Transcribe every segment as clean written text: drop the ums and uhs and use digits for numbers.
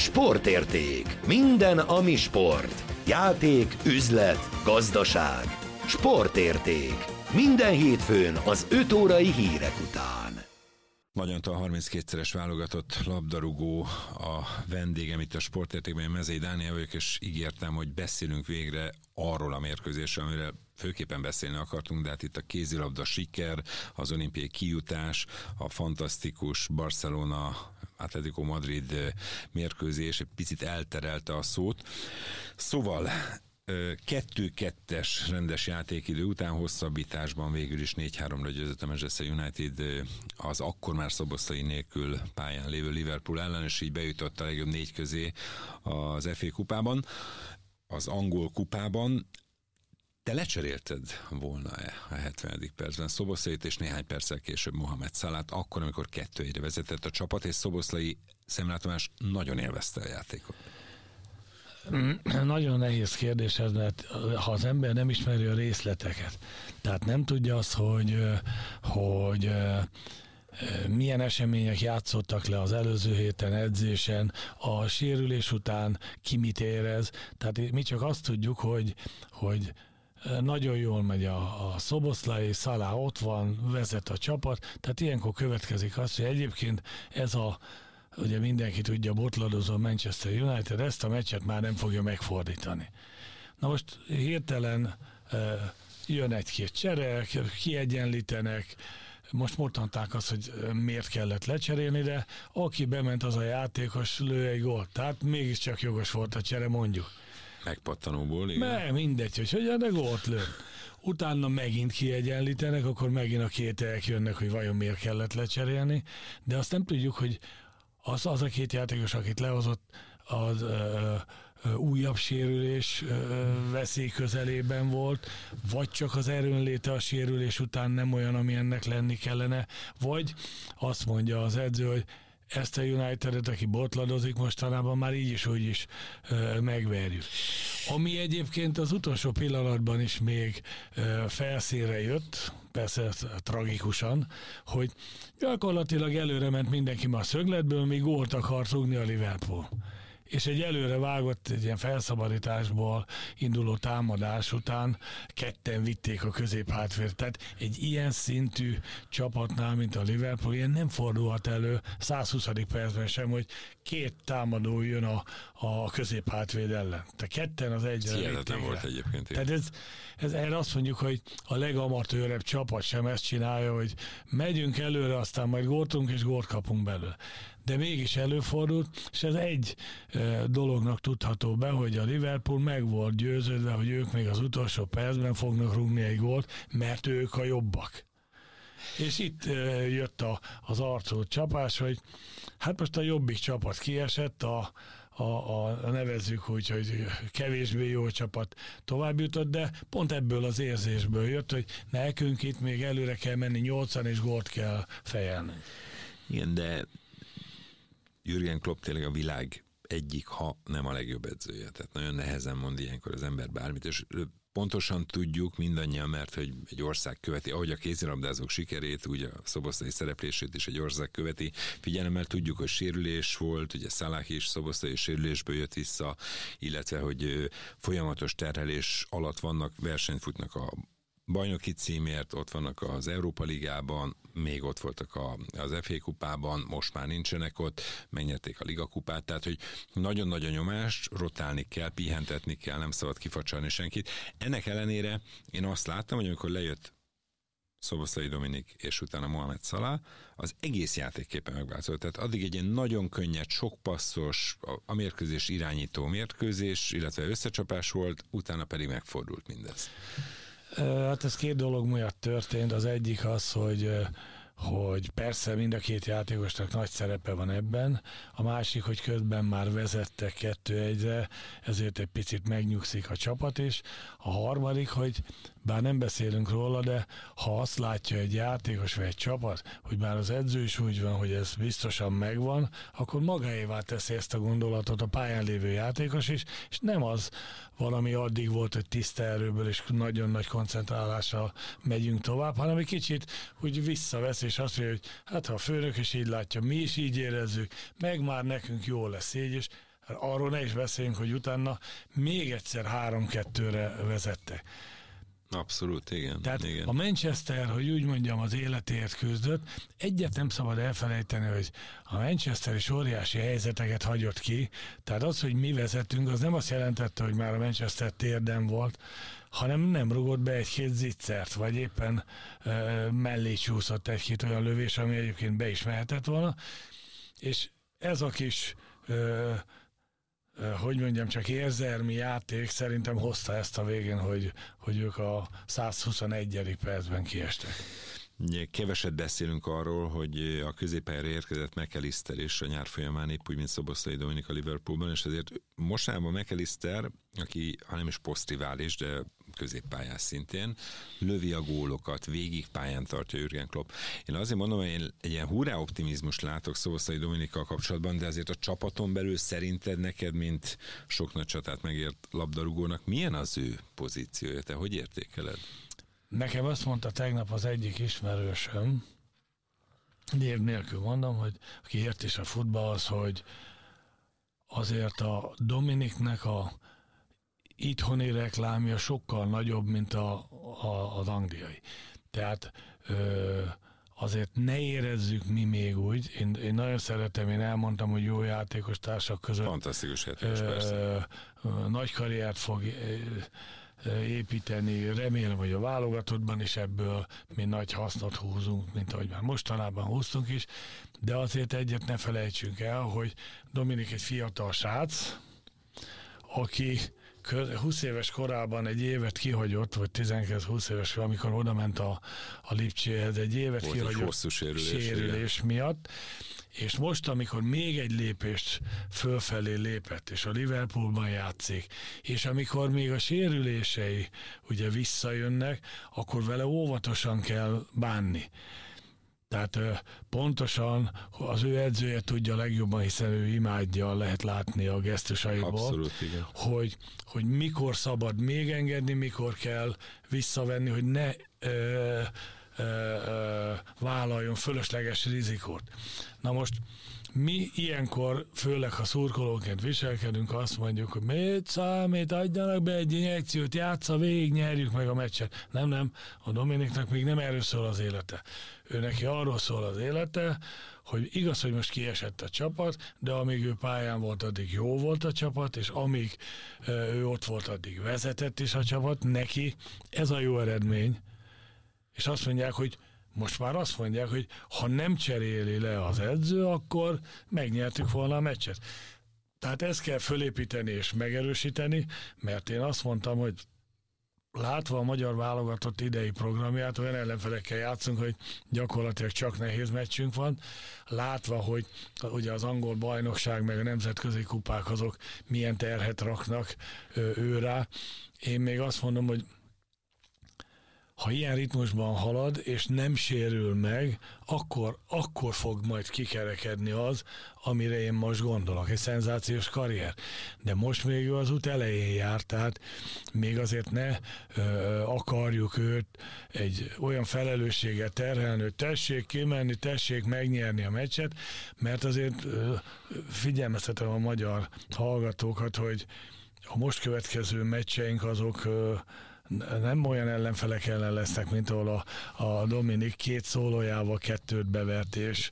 Sportérték. Minden, ami sport. Játék, üzlet, gazdaság. Sportérték. Minden hétfőn az 5 órai hírek után. Nagyantal 32-szeres válogatott labdarúgó a vendégem itt a Sportértékben, Mezei Dániel vagyok, és ígértem, hogy beszélünk végre arról a mérkőzésről, amire főképpen beszélni akartunk, de hát itt a kézilabda siker, az olimpiai kijutás, a fantasztikus Barcelona Atletico Madrid mérkőzés egy picit elterelte a szót. Szóval 2-2-es rendes játékidő után hosszabbításban végül is 4-3-ra győzött a Manchester United az akkor már Szoboszlai nélkül pályán lévő Liverpool ellen, és így bejutott a legjobb 4 közé az FA kupában, az angol kupában. Te lecserélted volna-e a 70. percben Szoboszlait és néhány perccel később Mohamed Salát, akkor, amikor 2-1-re vezetett a csapat, és Szoboszlai szemlátomás nagyon élvezte a játékot? Nagyon nehéz kérdés ez, mert ha az ember nem ismeri a részleteket, tehát nem tudja azt, hogy milyen események játszottak le az előző héten edzésen, a sérülés után ki mit érez, tehát mi csak azt tudjuk, hogy nagyon jól megy a Szoboszlai, Salah ott van, vezet a csapat, tehát ilyenkor következik az, hogy egyébként ugye mindenki tudja, botladozó Manchester United ezt a meccset már nem fogja megfordítani. Na most hirtelen jön egy-két csere, kiegyenlítenek, most mondták azt, hogy miért kellett lecserélni, de aki bement, az a játékos lő egy gólt. Tehát mégiscsak jogos volt a csere, mondjuk. Megpattanóból, igen. Mindegy, hogy de gólt lő. Utána megint kiegyenlítenek, akkor megint a kételyek jönnek, hogy vajon miért kellett lecserélni, de azt nem tudjuk, hogy az a két játékos, akit lehozott, az újabb sérülés veszély közelében volt, vagy csak az erőnléte a sérülés után nem olyan, ami ennek lenni kellene, vagy azt mondja az edző, hogy ezt a United-et, aki botladozik mostanában, már így is, úgy is megverjük. Ami egyébként az utolsó pillanatban is még felszínre jött, persze tragikusan, hogy gyakorlatilag előre ment mindenki már szögletből, míg gólt akart rúgni a Liverpool. És egy előre vágott, egy ilyen felszabadításból induló támadás után ketten vitték a középhátvért. Tehát egy ilyen szintű csapatnál, mint a Liverpool, ilyen nem fordulhat elő 120. percben sem, hogy két támadó jön a középhátvéd ellen. Tehát ketten az egyre vitték. Volt egyébként. Tehát ez erre azt mondjuk, hogy a legamatőrebb csapat sem ezt csinálja, hogy megyünk előre, aztán majd góltunk és gólt kapunk belőle. De mégis előfordult, és ez egy dolognak tudható be, hogy a Liverpool meg volt győződve, hogy ők még az utolsó percben fognak rúgni egy gólt, mert ők a jobbak. És itt jött az arcú csapás, hogy hát most a jobbik csapat kiesett, a nevezzük úgy, hogy kevésbé jó csapat tovább jutott, de pont ebből az érzésből jött, hogy nekünk itt még előre kell menni 8-an, és gólt kell fejelni. Igen, de Jürgen Klopp tényleg a világ egyik, ha nem a legjobb edzője. Tehát nagyon nehezen mond ilyenkor az ember bármit, és pontosan tudjuk mindannyian, mert hogy egy ország követi, ahogy a kézilabdázók sikerét, úgy a Szoboszlai szereplését is egy ország követi. Figyelemmel tudjuk, hogy sérülés volt, ugye Salah is Szoboszlai sérülésből jött vissza, illetve hogy folyamatos terhelés alatt vannak, versenyt futnak a bajnoki címért, ott vannak az Európa Ligában, még ott voltak az FA kupában, most már nincsenek ott, megnyerték a Liga kupát, tehát hogy nagyon nagy a nyomás, rotálni kell, pihentetni kell, nem szabad kifacsarni senkit. Ennek ellenére én azt láttam, hogy amikor lejött Szoboszlai Dominik és utána Mohamed Salah, az egész játékképpen megváltozott. Tehát addig egy ilyen nagyon könnyed, sok passzos, a mérkőzés irányító mérkőzés, illetve összecsapás volt, utána pedig megfordult mindez. Hát ez két dolog miatt történt. Az egyik az, hogy persze mind a két játékosnak nagy szerepe van ebben, a másik, hogy közben már vezettek 2-1-re, ezért egy picit megnyugszik a csapat is. A harmadik, hogy bár nem beszélünk róla, de ha azt látja egy játékos vagy egy csapat, hogy már az edző is úgy van, hogy ez biztosan megvan, akkor magáévá teszi ezt a gondolatot a pályán lévő játékos is, és nem az valami addig volt, hogy tiszta erőből és nagyon nagy koncentrálással megyünk tovább, hanem egy kicsit úgy visszavesz, és azt mondja, hogy hát ha a főnök is így látja, mi is így érezzük, meg már nekünk jó lesz így, és Arról ne is beszéljünk, hogy utána még egyszer 3-2-re vezette. Abszolút, igen. Tehát igen. a Manchester, hogy úgy mondjam, az életért küzdött. Egyet nem szabad elfelejteni, hogy a Manchester is óriási helyzeteket hagyott ki. Tehát az, hogy mi vezetünk, az nem azt jelentette, hogy már a Manchester térden volt, hanem nem rugott be egy-két zicsert, vagy éppen mellé csúszott egy-két olyan lövés, ami egyébként be is mehetett volna. És ez a kis hogy mondjam, csak érzelmi játék szerintem hozta ezt a végén, hogy ők a 121. percben kiestek. Keveset beszélünk arról, hogy a középpályára érkezett McAllister és a nyár folyamán épp úgy, mint Szoboszlai Dominik a Liverpoolban, és ezért mostanában McAllister, aki ha nem is posztrivális, de középpályás szintén, lövi a gólokat, végig pályán tartja Jürgen Klopp. Én azért mondom, hogy én egy ilyen hurrá optimizmust látok Szoboszlai Dominikkal kapcsolatban, de azért a csapaton belül szerinted neked, mint sok nagy csatát megért labdarúgónak, milyen az ő pozíciója? Te hogy értékeled? Nekem azt mondta tegnap az egyik ismerősöm, név nélkül mondom, hogy aki ért is a futballhoz, hogy azért a Dominiknek a itthoni reklámja sokkal nagyobb, mint az angliai. Tehát azért ne érezzük mi még úgy. Én nagyon szeretem, én elmondtam, hogy jó játékos társak között. Fantasztikus játékos, persze. Nagy karriert fog építeni, remélem, hogy a válogatottban is ebből mi nagy hasznot húzunk, mint ahogy már mostanában húztunk is, de azért egyet ne felejtsünk el, hogy Dominik egy fiatal srác, aki 20 éves korában egy évet kihagyott, vagy 19-20 éves, amikor oda ment a Lipcséhez, egy évet kihagyott sérülés miatt, és most, amikor még egy lépést fölfelé lépett, és a Liverpoolban játszik, és amikor még a sérülései ugye visszajönnek, akkor vele óvatosan kell bánni. Tehát pontosan az ő edzője tudja legjobban, hiszen ő imádja, lehet látni a gesztusaiból, abszolút, igen. Hogy mikor szabad még engedni, mikor kell visszavenni, hogy ne vállaljon fölösleges rizikót. Na most mi ilyenkor, főleg ha szurkolóként viselkedünk, azt mondjuk, hogy mit számít, adjanak be egy injekciót, játsza végig, nyerjük meg a meccset. Nem, a Dominiknak még nem erről szól az élete. Ő neki arról szól az élete, hogy igaz, hogy most kiesett a csapat, de amíg ő pályán volt, addig jó volt a csapat, és amíg ő ott volt, addig vezetett is a csapat. Neki ez a jó eredmény. És azt mondják, hogy most már azt mondják, hogy ha nem cseréli le az edző, akkor megnyertük volna a meccset. Tehát ezt kell fölépíteni és megerősíteni, mert én azt mondtam, hogy látva a magyar válogatott idei programját, olyan ellenfelekkel játszunk, hogy gyakorlatilag csak nehéz meccsünk van, látva, hogy ugye az angol bajnokság meg a nemzetközi kupák azok milyen terhet raknak ő rá. Én még azt mondom, hogy ha ilyen ritmusban halad, és nem sérül meg, akkor fog majd kikerekedni az, amire én most gondolok. Egy szenzációs karrier. De most még ő az út elején jár, tehát még azért ne akarjuk őt egy olyan felelősséggel terhelni, hogy tessék kimenni, tessék megnyerni a meccset, mert azért figyelmeztetem a magyar hallgatókat, hogy a most következő meccseink azok nem olyan ellenfelek ellen lesznek, mint ahol a Dominik 2 szólójával 2 bevert, és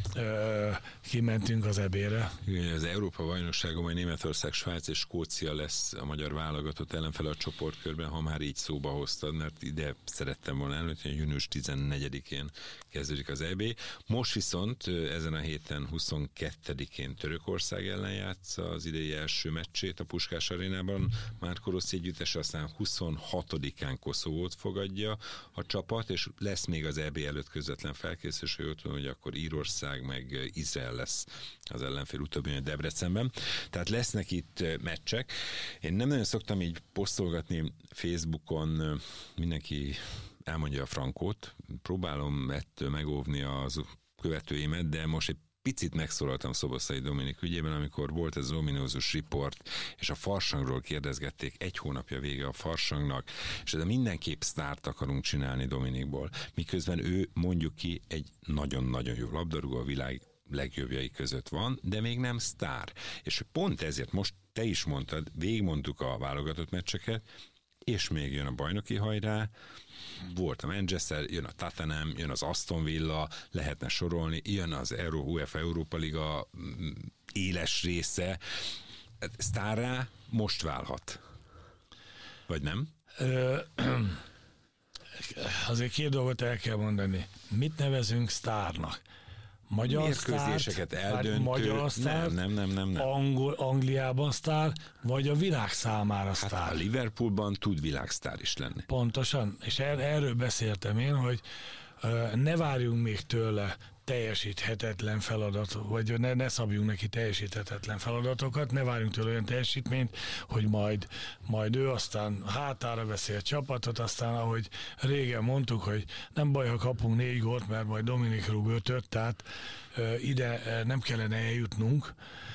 kimentünk az ebére. Igen, az Európa-bajnokságon majd Németország, Svájc és Skócia lesz a magyar válogatott ellenfele a csoportkörben, ha már így szóba hoztad, mert ide szerettem volna előtt, hogy június 14-én kezdődik az EB. Most viszont ezen a héten 22-én Törökország ellen játssza az idei első meccsét a Puskás Arénában, Márko Rossi együttes, aztán 26-án Koszovót fogadja a csapat, és lesz még az EB előtt közvetlen felkészülés, hogy ott van, hogy akkor Írország meg Izrael lesz az ellenfél utóbbi a Debrecenben. Tehát lesznek itt meccsek. Én nem nagyon szoktam így posztolgatni Facebookon, mindenki elmondja a frankót, próbálom ettől megóvni az követőimet, de most egy picit megszólaltam Szoboszlai Dominik ügyében, amikor volt ez az ominózus riport, és a farsangról kérdezgették, 1 hónapja vége a farsangnak, és ez mindenképp sztárt akarunk csinálni Dominikból. Miközben ő, mondjuk ki, egy nagyon-nagyon jó labdarúgó, a világ legjobbjai között van, de még nem sztár. És pont ezért most te is mondtad, végigmondtuk a válogatott meccseket, és még jön a bajnoki hajrá, volt a Manchester, jön a Tottenham, jön az Aston Villa, lehetne sorolni, jön az UEFA Európa Liga éles része. Sztárrá most válhat. Vagy nem? Azért két dolgot el kell mondani. Mit nevezünk sztárnak? Magyar mérkőzéseket eldöntő. Magyar sztár, nem. Angliában sztár, vagy a világ számára sztár. Hát a Liverpoolban tud világsztár is lenni. Pontosan, és erről beszéltem én, hogy ne várjunk még tőle teljesíthetetlen feladatot, vagy ne szabjunk neki teljesíthetetlen feladatokat, ne várjunk tőle olyan teljesítményt, hogy majd ő aztán hátára veszi a csapatot, aztán ahogy régen mondtuk, hogy nem baj, ha kapunk 4 gólt, mert majd Dominik rúg 5-öt, tehát ide nem kellene eljutnunk.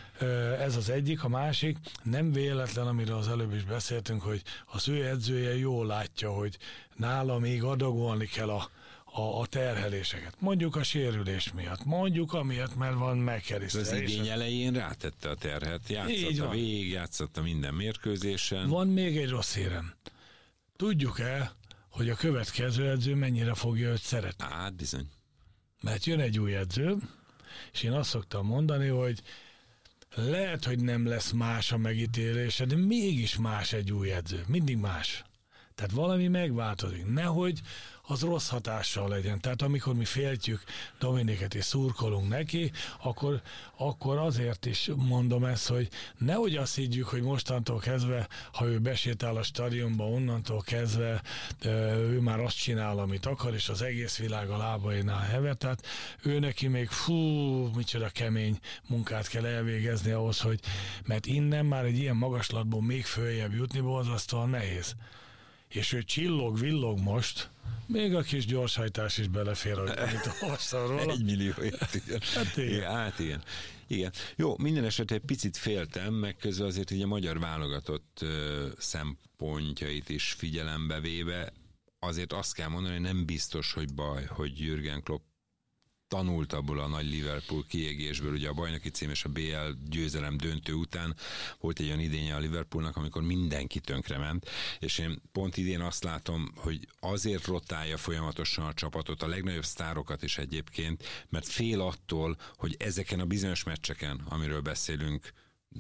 Ez az egyik, a másik, nem véletlen, amiről az előbb is beszéltünk, hogy az ő edzője jól látja, hogy nála még adagolni kell a terheléseket. Mondjuk a sérülés miatt, mondjuk amiatt, mert van McAllister. Az idény elején rátette a terhet, játszotta minden mérkőzésen. Van még egy rossz hírem. Tudjuk-e, hogy a következő edző mennyire fogja őt szeretni? Hát bizony. Mert jön egy új edző, és én azt szoktam mondani, hogy lehet, hogy nem lesz más a megítélése, de mégis más egy új edző. Mindig más. Tehát valami megváltozik. Nehogy az rossz hatással legyen. Tehát amikor mi féltjük Dominiket és szurkolunk neki, akkor azért is mondom ezt, hogy nehogy azt higgyük, hogy mostantól kezdve, ha ő besétál a stadionba, onnantól kezdve ő már azt csinál, amit akar, és az egész világ a lábainál hevet. Tehát ő neki még micsoda kemény munkát kell elvégezni ahhoz, hogy mert innen már egy ilyen magaslatból még följebb jutni borzasztóan nehéz. És ő villog most, még a kis gyorshajtás is belefér, amit olvastam róla. 1 millióért, igen. Hát igen. Igen. Jó, minden esetre egy picit féltem, meg közben azért így a magyar válogatott szempontjait is figyelembe véve, azért azt kell mondani, hogy nem biztos, hogy baj, hogy Jürgen Klopp tanult abból a nagy Liverpool kiégésből, ugye a bajnoki cím és a BL győzelem döntő után volt egy olyan idénye a Liverpoolnak, amikor mindenki tönkrement, és én pont idén azt látom, hogy azért rotálja folyamatosan a csapatot, a legnagyobb sztárokat is egyébként, mert fél attól, hogy ezeken a bizonyos meccseken, amiről beszélünk,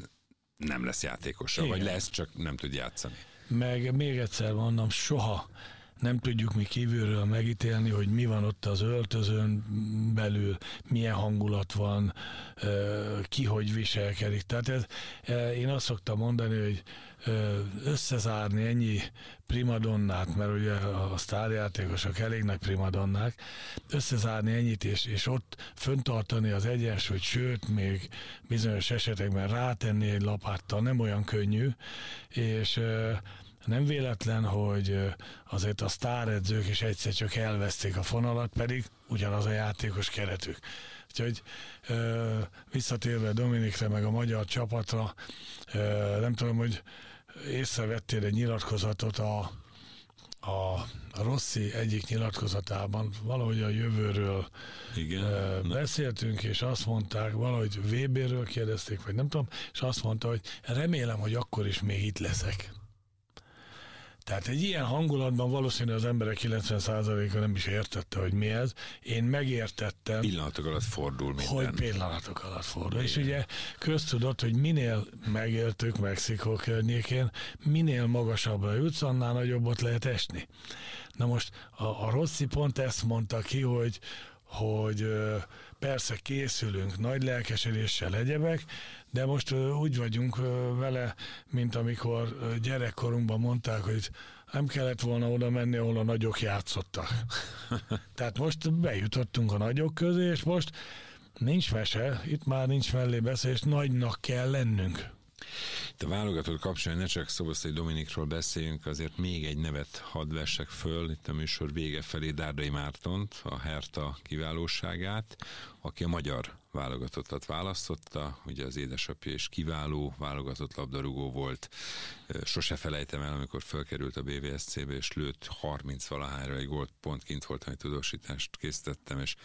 nem lesz játékosa, vagy lesz, csak nem tud játszani. Meg még egyszer mondom, soha nem tudjuk mi kívülről megítélni, hogy mi van ott az öltözőn belül, milyen hangulat van, ki hogy viselkedik. Tehát én azt szoktam mondani, hogy összezárni ennyi primadonnát, mert ugye a sztárjátékosok elég nagy primadonnák, összezárni ennyit és ott föntartani az egyensúlyt, sőt, még bizonyos esetekben rátenni egy lapáttal nem olyan könnyű, és nem véletlen, hogy azért a sztáredzők is egyszer csak elveszték a fonalat, pedig ugyanaz a játékos keretük. Úgyhogy visszatérve Dominikre meg a magyar csapatra, nem tudom, hogy észrevettél egy nyilatkozatot a Rossi egyik nyilatkozatában, valahogy a jövőről beszéltünk, és azt mondták, valahogy VB-ről kérdezték, vagy nem tudom, és azt mondta, hogy remélem, hogy akkor is még itt leszek. Tehát egy ilyen hangulatban valószínűleg az emberek 90%-a nem is értette, hogy mi ez. Én megértettem. Pillanatok alatt fordul minden. Hogy pillanatok alatt fordul. Igen. És ugye köztudott, hogy minél megéltük Mexikó környékén, minél magasabbra jutsz, annál nagyobbot lehet esni. Na most a Rossi pont ezt mondta ki, hogy persze készülünk nagy lelkesedéssel egyebek, de most úgy vagyunk vele, mint amikor gyerekkorunkban mondták, hogy nem kellett volna oda menni, ahol a nagyok játszottak. Tehát most bejutottunk a nagyok közé, és most nincs mese, itt már nincs mellébeszélés, nagynak kell lennünk. Itt a válogatott kapcsán ne csak Szoboszlai Dominikról beszéljünk, azért még egy nevet hadd vessek föl, itt a műsor vége felé Dárdai Mártont, a Hertha kiválóságát, aki a magyar válogatottat választotta, ugye az édesapja is kiváló válogatott labdarúgó volt, sose felejtem el, amikor fölkerült a BVSC-be, és lőtt 30-valahányra egy gólt, pont kint volt, hogy tudósítást készítettem, és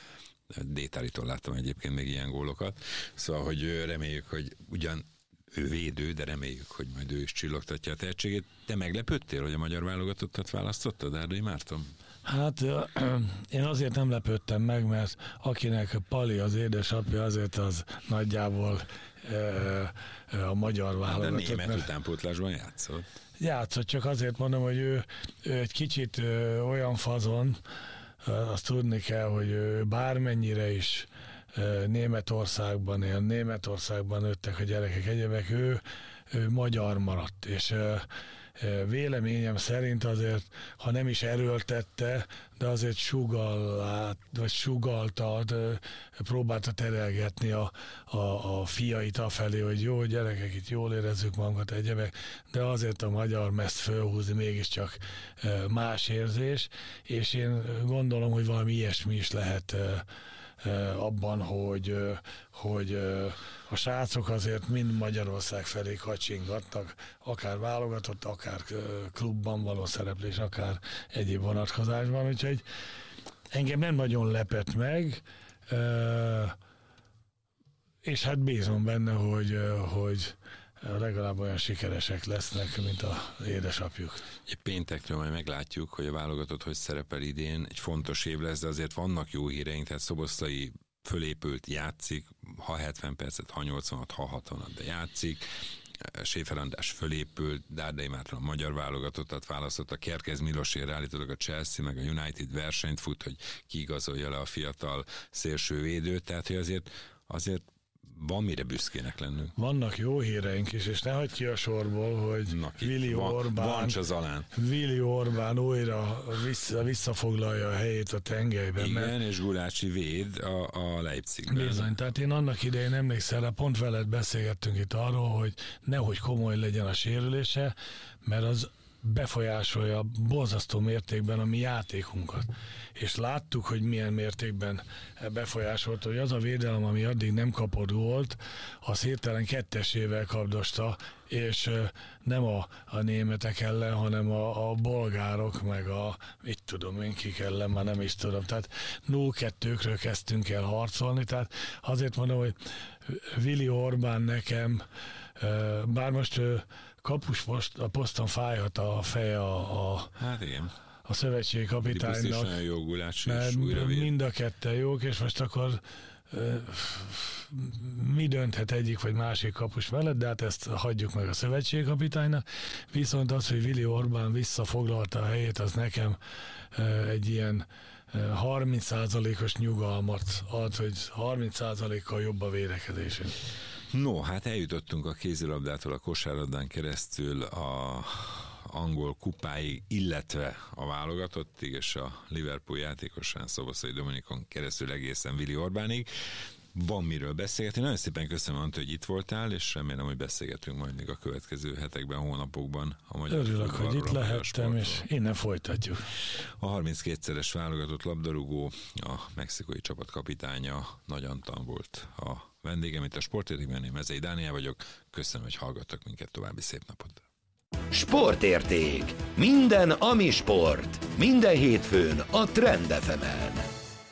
Détáritól láttam egyébként még ilyen gólokat. Szóval, hogy reméljük, hogy ugyan ő védő, de reméljük, hogy majd ő is csillogtatja a tehetségét. Te meglepődtél, hogy a magyar válogatottat választottad, Dárdai Márton? Hát én azért nem lepődtem meg, mert akinek Pali az édesapja, azért az nagyjából a magyar válogatott. De német utánpótlásban játszott. Játszott, csak azért mondom, hogy ő egy kicsit olyan fazon, azt tudni kell, hogy ő bármennyire is Németországban él, Németországban nőttek a gyerekek, egyebek, ő magyar maradt, és véleményem szerint azért, ha nem is erőltette, de azért sugalta, próbálta terelgetni a fiait afelé, hogy jó gyerekek, itt jól érezzük magunkat, egyebek, de azért a magyar mezt fölhúzni mégiscsak más érzés, és én gondolom, hogy valami ilyesmi is lehet abban, hogy a srácok azért mind Magyarország felé kacsingatnak, akár válogatott, akár klubban való szereplés, akár egyéb vonatkozásban, úgyhogy engem nem nagyon lepett meg, és hát bízom benne, hogy legalább olyan sikeresek lesznek, mint az édesapjuk. Péntektől majd meglátjuk, hogy a válogatott hogy szerepel idén. Egy fontos év lesz, de azért vannak jó híreink, tehát Szoboszlai fölépült, játszik, ha 70 percet, ha 80-at, ha 60-at, de játszik. Schäfer András fölépült, Dárdai Márton a magyar válogatottat választotta, Kerkez Milosért állítólag a Chelsea meg a United versenyt fut, hogy kiigazolja le a fiatal szélsővédőt, tehát hogy azért van mire büszkének lennünk. Vannak jó híreink is, és ne hagyd ki a sorból, hogy Willi Orbán újra visszafoglalja a helyét a tengelyben. Igen, és Gulácsi véd a Leipzigben. Bizony, tehát én annak idején emlékszel, pont veled beszélgettünk itt arról, hogy nehogy komoly legyen a sérülése, mert az befolyásolja borzasztó mértékben a mi játékunkat. És láttuk, hogy milyen mértékben befolyásolta, hogy az a védelem, ami addig nem kapott gólt, az hirtelen kettesével kapdosta, és nem a németek ellen, hanem a bolgárok, meg mit tudom én kik ellen, már nem is tudom. Tehát 0-2-kről kezdtünk el harcolni, tehát azért mondom, hogy Willi Orbán nekem, bár most kapus a poszton fájhat a feje hát igen. A szövetségi kapitánynak, mert mind a ketten jók, és most akkor mi dönthet egyik vagy másik kapus mellett, de hát ezt hagyjuk meg a szövetségi kapitánynak. Viszont az, hogy Willi Orbán visszafoglalta a helyét, az nekem egy ilyen 30%-os nyugalmat ad, hogy 30%-kal jobb a védekezésünk. No, hát eljutottunk a kézilabdától a kosárlabdán keresztül a angol kupáig, illetve a válogatottig, és a Liverpool játékosán Szoboszlai Dominikon keresztül egészen Willi Orbánig. Van miről beszélgetni. Nagyon szépen köszönöm, Antti, hogy itt voltál, és remélem, hogy beszélgetünk majd még a következő hetekben, hónapokban. Örülök, hogy itt lehettem, és innen folytatjuk. A 32-szeres válogatott labdarúgó, a mexikói csapatkapitánya Nagy Antal volt a vendégem itt a Sportértékben. Én Mezei Dániel vagyok. Köszönöm, hogy hallgattak minket, további szép napot. Sportérték. Minden, ami sport. Minden hétfőn a Trend FM-en.